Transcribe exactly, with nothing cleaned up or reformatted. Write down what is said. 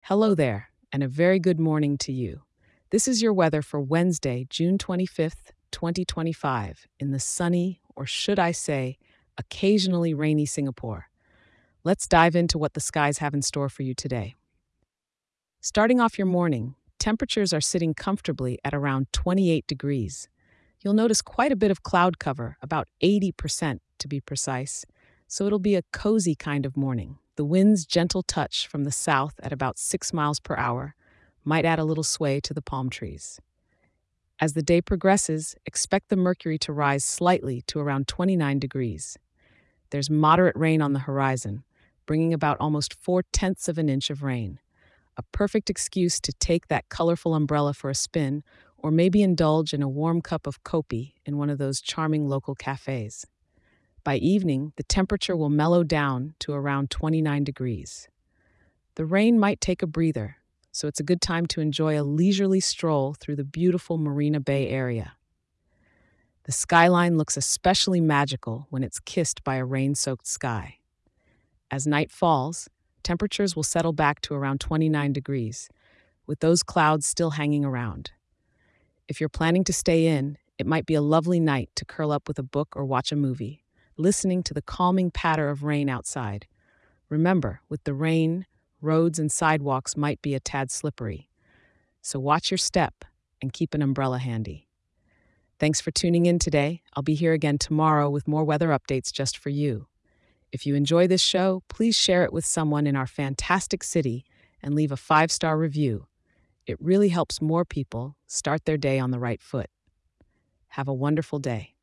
Hello there, and a very good morning to you. This is your weather for Wednesday, June twenty-fifth, twenty twenty-five, in the sunny, or should I say, occasionally rainy Singapore. Let's dive into what the skies have in store for you today. Starting off your morning, temperatures are sitting comfortably at around twenty-eight degrees. You'll notice quite a bit of cloud cover, about eighty percent to be precise, so it'll be a cozy kind of morning. The wind's gentle touch from the south at about six miles per hour might add a little sway to the palm trees. As the day progresses, expect the mercury to rise slightly to around twenty-nine degrees. There's moderate rain on the horizon, bringing about almost four-tenths of an inch of rain. A perfect excuse to take that colorful umbrella for a spin, or maybe indulge in a warm cup of kopi in one of those charming local cafes. By evening, the temperature will mellow down to around twenty-nine degrees. The rain might take a breather, so it's a good time to enjoy a leisurely stroll through the beautiful Marina Bay area. The skyline looks especially magical when it's kissed by a rain-soaked sky. As night falls, temperatures will settle back to around twenty-nine degrees, with those clouds still hanging around. If you're planning to stay in, it might be a lovely night to curl up with a book or watch a movie, listening to the calming patter of rain outside. Remember, with the rain, roads and sidewalks might be a tad slippery, so watch your step and keep an umbrella handy. Thanks for tuning in today. I'll be here again tomorrow with more weather updates just for you. If you enjoy this show, please share it with someone in our fantastic city and leave a five-star review. It really helps more people start their day on the right foot. Have a wonderful day.